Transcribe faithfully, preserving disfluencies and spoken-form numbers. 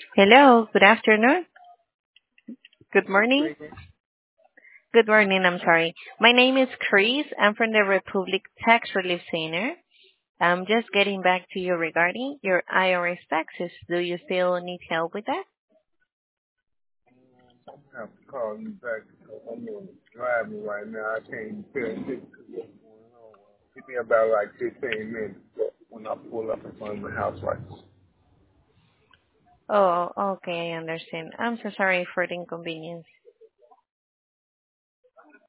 Hello, good afternoon. Good morning. Speaking. Good morning, I'm sorry. My name is Chris. I'm from the Republic Tax Relief Center. I'm just getting back to you regarding your I R S taxes. Do you still need help with that? I'm gonna have to call you back because I'm on driving right now. I can't tell you what's going on. Give me about like fifteen minutes when I pull up in front of the house right now. Oh, okay, I understand. I'm so sorry for the inconvenience.